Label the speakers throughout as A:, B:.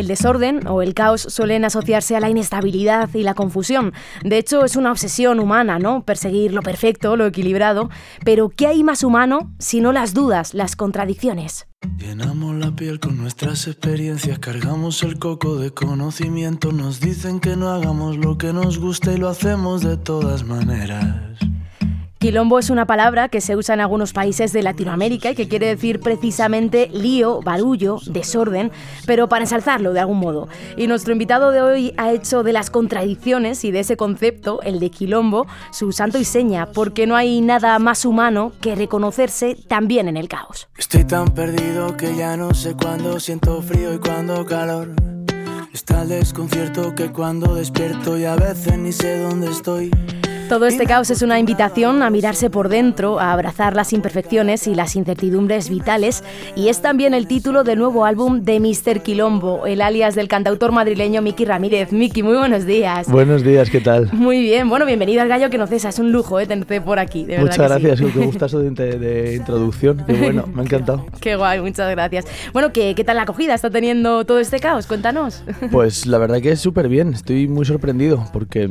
A: el desorden o el caos suelen asociarse a la inestabilidad y la confusión. De hecho, es una obsesión humana, ¿no? Perseguir lo perfecto, lo equilibrado. Pero, ¿qué hay más humano si no las dudas, las contradicciones?
B: Llenamos la piel con nuestras experiencias, cargamos el coco de conocimiento. Nos dicen que no hagamos lo que nos gusta y lo hacemos de todas maneras.
A: Quilombo es una palabra que se usa en algunos países de Latinoamérica y que quiere decir precisamente lío, barullo, desorden, pero para ensalzarlo de algún modo. Y nuestro invitado de hoy ha hecho de las contradicciones y de ese concepto, el de quilombo, su santo y seña, porque no hay nada más humano que reconocerse también en el caos.
B: Estoy tan perdido que ya no sé cuándo siento frío y cuándo calor. Está el desconcierto que cuando despierto y a veces ni sé dónde estoy.
A: Todo este caos es una invitación a mirarse por dentro, a abrazar las imperfecciones y las incertidumbres vitales, y es también el título del nuevo álbum de Mr. Quilombo, el alias del cantautor madrileño Miki Ramírez. Miki, muy buenos días.
C: Buenos días, ¿qué tal?
A: Muy bien, bueno, bienvenido al Gallo que no cesa, es un lujo tenerte por aquí, de verdad.
C: Muchas gracias,
A: sí.
C: Qué gustazo de introducción, qué bueno, me ha encantado.
A: Qué guay, muchas gracias. Bueno, ¿qué tal la acogida está teniendo todo este caos? Cuéntanos.
C: Pues la verdad que es súper bien, estoy muy sorprendido, porque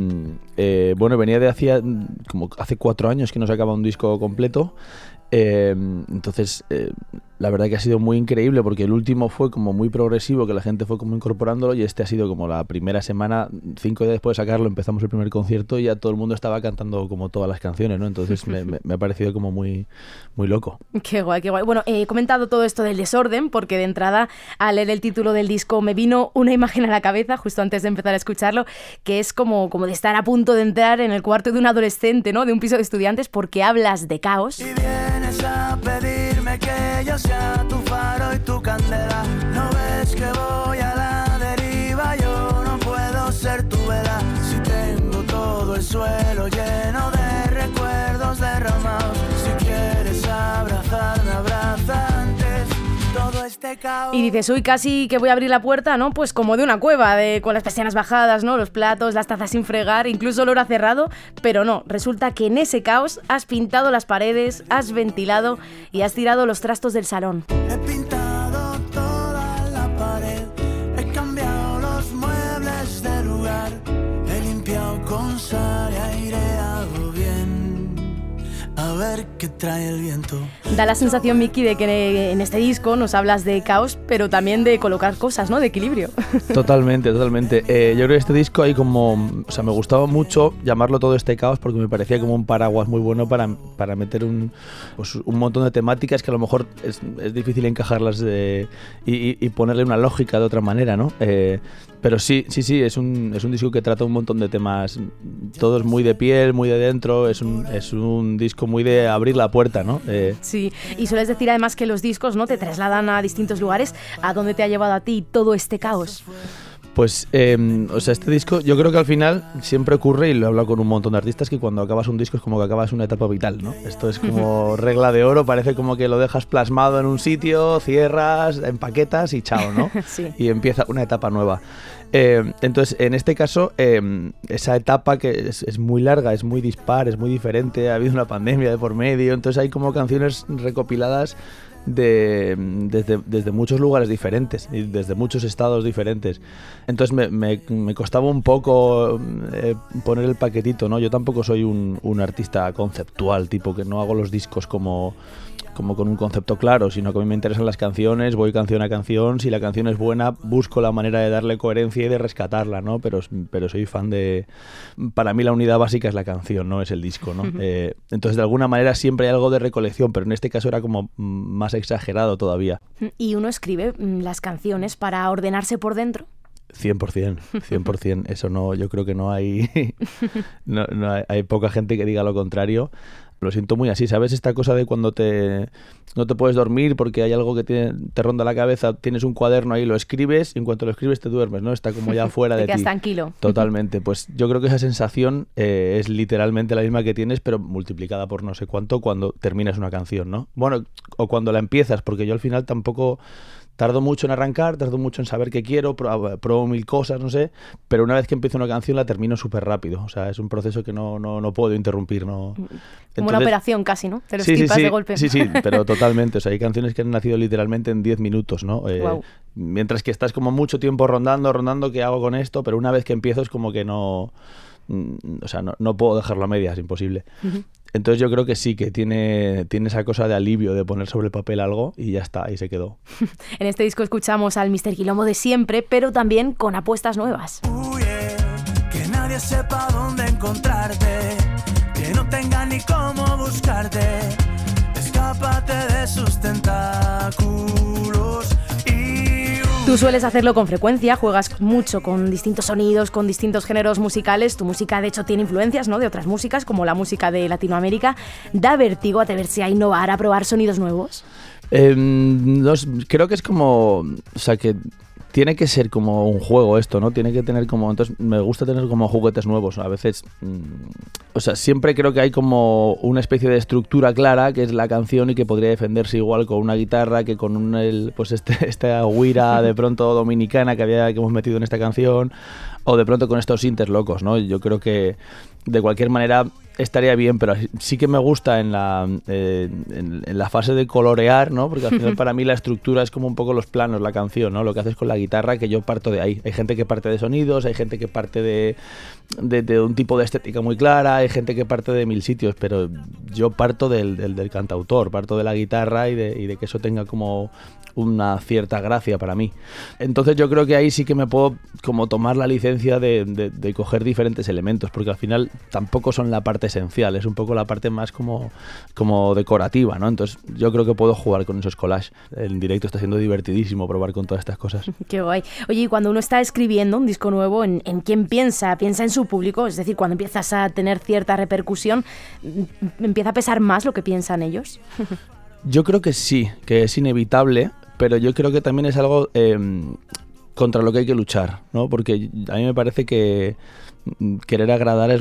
C: venía de hace 4 años que no sacaba un disco completo. Entonces la verdad que ha sido muy increíble, porque el último fue como muy progresivo, que la gente fue como incorporándolo, y este ha sido como la primera semana, 5 días después de sacarlo empezamos el primer concierto y ya todo el mundo estaba cantando como todas las canciones, ¿no? Entonces me ha parecido como muy, muy loco. Qué guay, qué guay.
A: Bueno, he comentado todo esto del desorden porque de entrada al leer el título del disco me vino una imagen a la cabeza justo antes de empezar a escucharlo, que es como de estar a punto de entrar en el cuarto de un adolescente, ¿no? De un piso de estudiantes, porque hablas de caos.
B: Y vienes a pedirme que yo sea tu faro y tu candela. No ves que voy a la deriva, yo no puedo ser tu vela. Si tengo todo el suelo lleno de recuerdos derramados. Si quieres abrazarme, abraza antes todo este caos.
A: Y dices, uy, casi que voy a abrir la puerta, ¿no? Pues como de una cueva, con las persianas bajadas, ¿no? Los platos, las tazas sin fregar, incluso el olor a cerrado, pero no, resulta que en ese caos has pintado las paredes, has ventilado y has tirado los trastos del salón.
B: He pintado toda la pared, he cambiado los muebles de lugar, he limpiado con sal y aireado bien, a ver qué trae el viento.
A: Da la sensación, Miki, de que en este disco nos hablas de caos, pero también de colocar cosas, ¿no? De equilibrio.
C: Totalmente. Yo creo que este disco hay me gustaba mucho llamarlo todo este caos, porque me parecía como un paraguas muy bueno para meter un montón de temáticas que a lo mejor es difícil encajarlas y ponerle una lógica de otra manera, ¿no? Pero sí, es un disco que trata un montón de temas, todos muy de piel, muy de dentro, es un disco muy de abrir la puerta, ¿no?
A: Sí, y sueles decir además que los discos, ¿no?, te trasladan a distintos lugares. ¿A dónde te ha llevado a ti todo este caos?
C: Pues, este disco, yo creo que al final siempre ocurre, y lo he hablado con un montón de artistas, que cuando acabas un disco es como que acabas una etapa vital, ¿no? Esto es como regla de oro, parece como que lo dejas plasmado en un sitio, cierras, empaquetas y chao, ¿no?
A: Sí.
C: Y empieza una etapa nueva. Entonces, en este caso, esa etapa que es muy larga, es muy dispar, es muy diferente, ha habido una pandemia de por medio, entonces hay como canciones recopiladas desde muchos lugares diferentes y desde muchos estados diferentes. Entonces me costaba un poco poner el paquetito, ¿no? Yo tampoco soy un artista conceptual, tipo que no hago los discos como con un concepto claro, sino que a mí me interesan las canciones, voy canción a canción, si la canción es buena busco la manera de darle coherencia y de rescatarla, ¿no? Pero soy fan para mí la unidad básica es la canción, no es el disco, ¿no? Entonces de alguna manera siempre hay algo de recolección, pero en este caso era como más exagerado todavía.
A: ¿Y uno escribe las canciones para ordenarse por dentro?
C: 100%, eso no, yo creo que no hay hay poca gente que diga lo contrario. Lo siento muy así, ¿sabes? Esta cosa de cuando no te puedes dormir porque hay algo que te ronda la cabeza, tienes un cuaderno ahí, lo escribes y en cuanto lo escribes te duermes, ¿no? Está como ya fuera de ti.
A: Te quedas tranquilo.
C: Totalmente. Pues yo creo que esa sensación es literalmente la misma que tienes, pero multiplicada por no sé cuánto cuando terminas una canción, ¿no? Bueno, o cuando la empiezas, porque yo al final tampoco Tardo mucho en arrancar, tardo mucho en saber qué quiero, pruebo mil cosas, no sé, pero una vez que empiezo una canción la termino súper rápido. O sea, es un proceso que no puedo interrumpir. No.
A: Como
C: Entonces,
A: una operación casi, ¿no? Te los tipas de golpe.
C: Sí, pero totalmente. O sea, hay canciones que han nacido literalmente en 10 minutos, ¿no?
A: Wow.
C: Mientras que estás como mucho tiempo rondando, ¿qué hago con esto? Pero una vez que empiezo es como que no... O sea, no puedo dejarlo a medias, es imposible.
A: Uh-huh.
C: Entonces yo creo que sí, que tiene esa cosa de alivio de poner sobre el papel algo y ya está, ahí se quedó.
A: En este disco escuchamos al Mr. Quilombo de siempre, pero también con apuestas nuevas.
B: Que nadie sepa dónde encontrarte, que no tenga ni cómo buscarte. Escápate de sus tentáculos.
A: Tú sueles hacerlo con frecuencia, juegas mucho con distintos sonidos, con distintos géneros musicales. Tu música, de hecho, tiene influencias, ¿no?, de otras músicas, como la música de Latinoamérica. ¿Da vértigo atreverse a innovar, a probar sonidos nuevos?
C: Creo que es como... O sea, que tiene que ser como un juego esto, ¿no? Tiene que tener como... Entonces me gusta tener como juguetes nuevos. A veces... O sea, siempre creo que hay como una especie de estructura clara, que es la canción, y que podría defenderse igual con una guitarra que con esta güira de pronto dominicana que hemos metido en esta canción, o de pronto con estos sintes locos, ¿no? Yo creo que de cualquier manera estaría bien, pero sí que me gusta en la fase de colorear, ¿no? Porque al final para mí la estructura es como un poco los planos, la canción, ¿no? Lo que haces con la guitarra, que yo parto de ahí. Hay gente que parte de sonidos, hay gente que parte de un tipo de estética muy clara, hay gente que parte de mil sitios, pero yo parto del cantautor, parto de la guitarra y de que eso tenga como una cierta gracia para mí. Entonces yo creo que ahí sí que me puedo como tomar la licencia de coger diferentes elementos, porque al final tampoco son la parte esencial, es un poco la parte más como decorativa, ¿no? Entonces yo creo que puedo jugar con esos collages. En directo está siendo divertidísimo probar con todas estas cosas.
A: Qué guay. Oye, y cuando uno está escribiendo un disco nuevo, ¿en quién piensa? ¿Piensa en su público? Es decir, cuando empiezas a tener cierta repercusión, ¿empieza a pesar más lo que piensan ellos?
C: Yo creo que sí, que es inevitable, pero yo creo que también es algo contra lo que hay que luchar, ¿no? Porque a mí me parece que querer agradar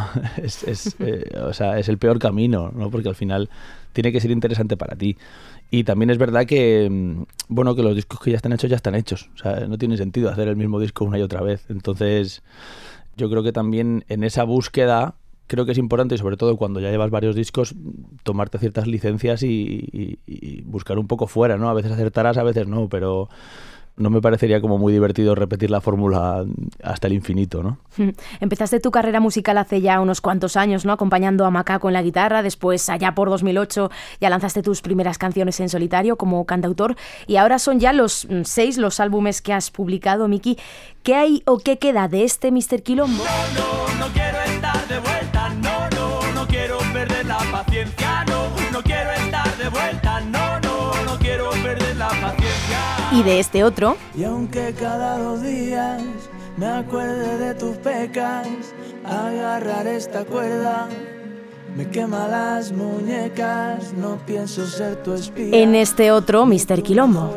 C: es el peor camino, ¿no? Porque al final tiene que ser interesante para ti. Y también es verdad que los discos que ya están hechos. O sea, no tiene sentido hacer el mismo disco una y otra vez. Entonces, yo creo que también en esa búsqueda creo que es importante, y sobre todo cuando ya llevas varios discos, tomarte ciertas licencias y buscar un poco fuera, ¿no? A veces acertarás, a veces no, pero no me parecería como muy divertido repetir la fórmula hasta el infinito, ¿no?
A: Empezaste tu carrera musical hace ya unos cuantos años, ¿no? Acompañando a Macaco en la guitarra. Después, allá por 2008, ya lanzaste tus primeras canciones en solitario como cantautor. Y ahora son ya los 6 los álbumes que has publicado, Miki. ¿Qué hay o qué queda de este Mr. Quilombo?
B: No quiero estar de vuelta, no quiero perder la paciencia, no quiero estar de vuelta, no quiero perder la paciencia.
A: Y de este otro.
B: Y aunque cada 2 días me acuerde de tus pecas, agarrar esta cuerda me quema las muñecas, no pienso ser tu espía.
A: En este otro, Mr. Quilombo.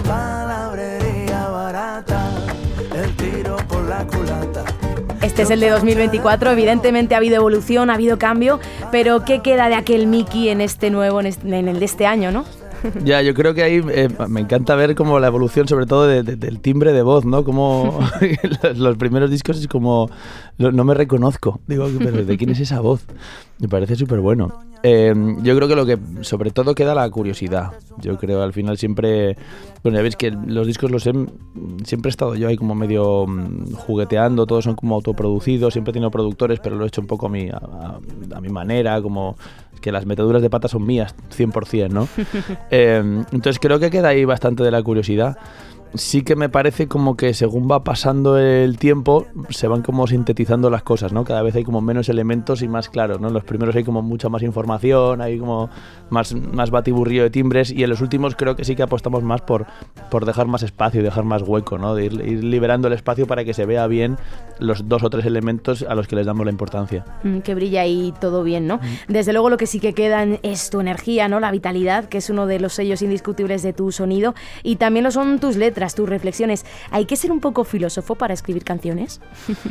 B: Palabrería barata, el tiro por la culata.
A: Este es el de 2024, evidentemente ha habido evolución, ha habido cambio, pero ¿qué queda de aquel Miki en este nuevo, en el de este año, no?
C: Ya, yo creo que ahí me encanta ver como la evolución, sobre todo del timbre de voz, ¿no? Como los primeros discos es como... No me reconozco. Digo, pero ¿de quién es esa voz? Me parece súper bueno. Yo creo que lo que sobre todo queda la curiosidad. Yo creo al final siempre... Bueno, ya veis que los discos siempre he estado yo ahí como medio jugueteando, todos son como autoproducidos, siempre he tenido productores, pero lo he hecho un poco a mi manera, como que las meteduras de pata son mías, 100%, ¿no? Entonces creo que queda ahí bastante de la curiosidad. Sí que me parece como que según va pasando el tiempo se van como sintetizando las cosas, ¿no? Cada vez hay como menos elementos y más claros, ¿no? En los primeros hay como mucha más información, hay como más batiburrillo de timbres, y en los últimos creo que sí que apostamos más por dejar más espacio y dejar más hueco, ¿no? De ir liberando el espacio para que se vea bien los 2 o 3 elementos a los que les damos la importancia.
A: Que brilla ahí todo bien, ¿no? Desde luego lo que sí que queda es tu energía, ¿no? La vitalidad, que es uno de los sellos indiscutibles de tu sonido, y también lo son tus letras, tus reflexiones. ¿Hay que ser un poco filósofo para escribir canciones?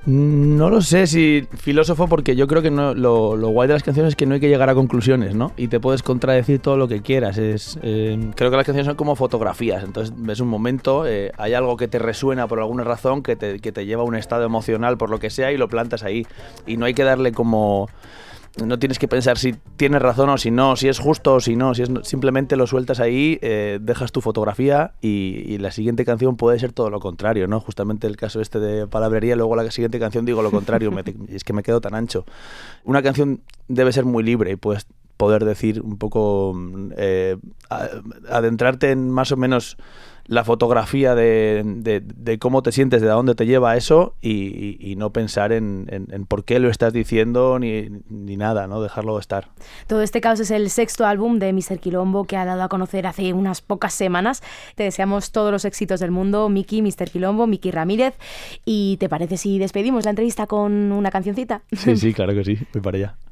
C: No lo sé si filósofo, porque yo creo que no, lo guay de las canciones es que no hay que llegar a conclusiones, ¿no? Y te puedes contradecir todo lo que quieras. Creo que las canciones son como fotografías, entonces ves un momento, hay algo que te resuena por alguna razón, que te lleva a un estado emocional por lo que sea y lo plantas ahí. Y no hay que darle como... No tienes que pensar si tienes razón o si no, si es justo o si no, simplemente lo sueltas ahí, dejas tu fotografía y la siguiente canción puede ser todo lo contrario, ¿no? Justamente el caso este de palabrería, luego la siguiente canción digo lo contrario, es que me quedo tan ancho. Una canción debe ser muy libre y puedes poder decir un poco, adentrarte en más o menos la fotografía de cómo te sientes, de a dónde te lleva eso y no pensar en por qué lo estás diciendo ni nada, ¿no? Dejarlo estar.
A: Todo este caos es el 6º álbum de Mr. Quilombo que ha dado a conocer hace unas pocas semanas. Te deseamos todos los éxitos del mundo, Miki, Mr. Quilombo, Miki Ramírez. ¿Y te parece si despedimos la entrevista con una cancioncita?
C: Sí, claro que sí, voy para allá.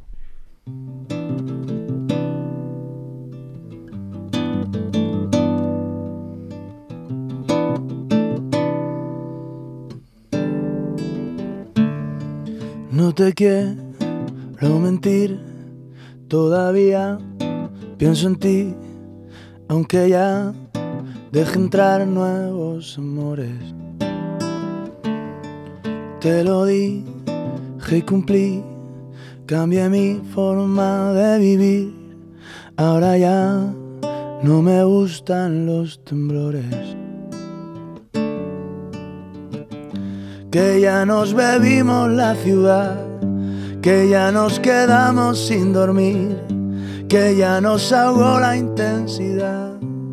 B: No te quiero mentir, todavía pienso en ti, aunque ya deje entrar nuevos amores. Te lo dije y cumplí, cambié mi forma de vivir, ahora ya no me gustan los temblores. Que ya nos bebimos la ciudad, que ya nos quedamos sin dormir, que ya nos ahogó la intensidad.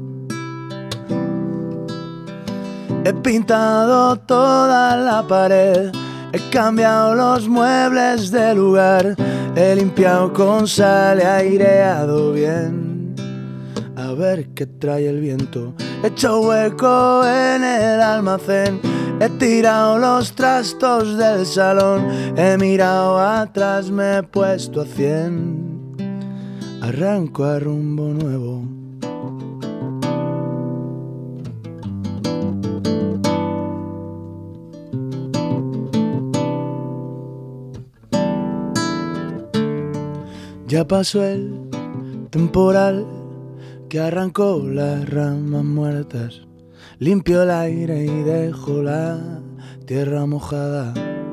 B: He pintado toda la pared, he cambiado los muebles de lugar, he limpiado con sal, he aireado bien, a ver qué trae el viento. He hecho hueco en el almacén, he tirado los trastos del salón, he mirado atrás, me he puesto a 100, arranco a rumbo nuevo. Ya pasó el temporal que arrancó las ramas muertas, limpió el aire y dejó la tierra mojada.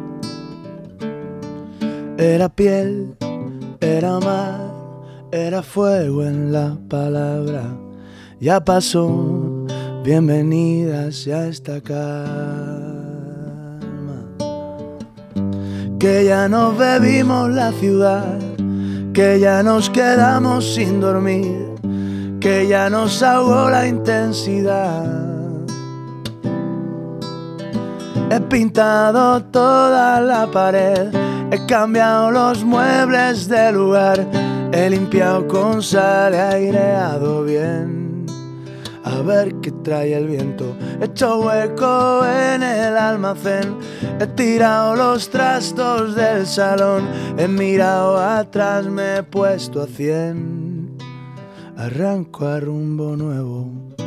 B: Era piel, era mar, era fuego en la palabra. Ya pasó, bienvenidas a esta calma. Que ya nos bebimos la ciudad, que ya nos quedamos sin dormir, que ya nos ahogó la intensidad. He pintado toda la pared, he cambiado los muebles de lugar, he limpiado con sal, he aireado bien, a ver qué trae el viento. He hecho hueco en el almacén, he tirado los trastos del salón, he mirado atrás, me he puesto a 100, arranco a rumbo nuevo.